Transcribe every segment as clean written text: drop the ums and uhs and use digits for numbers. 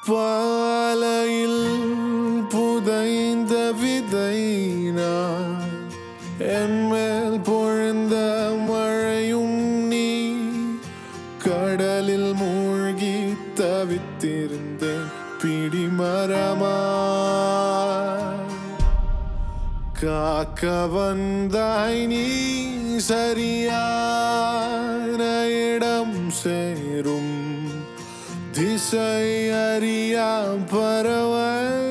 பாலையில் புதைந்த விதை நான், என் மேல் பொழிந்த மழையும் நீ, கடலில் மூழ்கி தவித்திருந்தேன் பிடிமரமா காக்க வந்தாய் நீ, சரியான இடம் சேரும் திசை அறியா பறவை,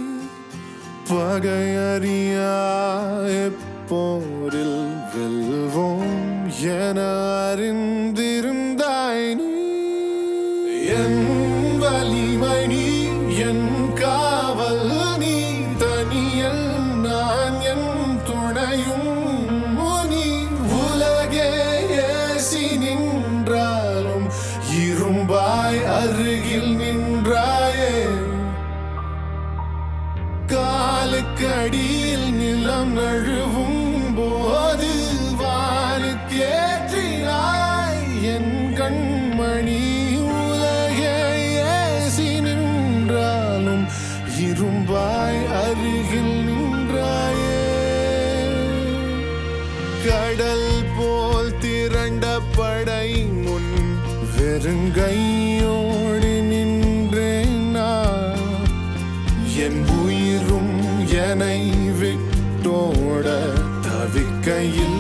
பகை அறியா எப்போரில் வெல்வோம் என அறிந்திருந்தாய் நீ. என் வலிமை நீ, என் காவல் நீ, தனியல் நான் என் துணையும் நீ. உலகே ஏசி நின்றாலும் இரும்பாய் அருகில் நின்றாயே, காலுக்கடியில் நிலம் நழுவும் போது வானுக்கேற்றினாய் என் கண்மணி. உலகே ஏசி நின்றாலும் இரும்பாய் அருகில் நின்றாயே, கடல் போல் திரண்ட படை முன் வெறுங்கையோடு நின்றேன் நான். என் உயிரும் என்னை விட்டோட தவிக்கையில்